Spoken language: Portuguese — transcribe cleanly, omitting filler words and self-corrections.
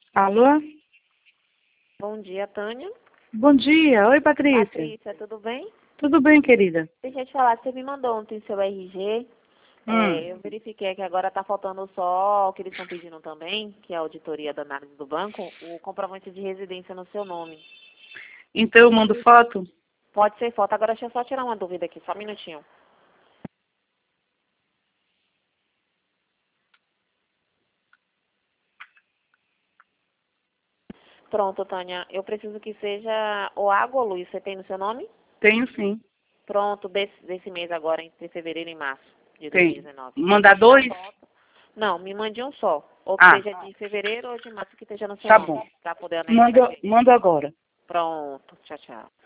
Alô? Bom dia, Tânia. Bom dia. Oi, Patrícia. Patrícia, tudo bem? Tudo bem, querida? Deixa eu te falar, você me mandou ontem seu RG. Eu verifiquei que agora está faltando só o que eles estão pedindo também, que é a auditoria da análise do banco, o comprovante de residência no seu nome. Então eu mando foto? Pode ser foto. Agora deixa eu só tirar uma dúvida aqui, só um minutinho. Pronto, Tânia. Eu preciso que seja ou água ou luz. Você tem no seu nome? Tenho sim. Pronto, desse mês agora, entre fevereiro e março de Tem. 2019. Mandar dois? Não, me mande um só. Ou que seja de fevereiro ou de março que esteja no seu Tá nome. bom. Para poder anexar. Mando agora. Pronto. Tchau, tchau.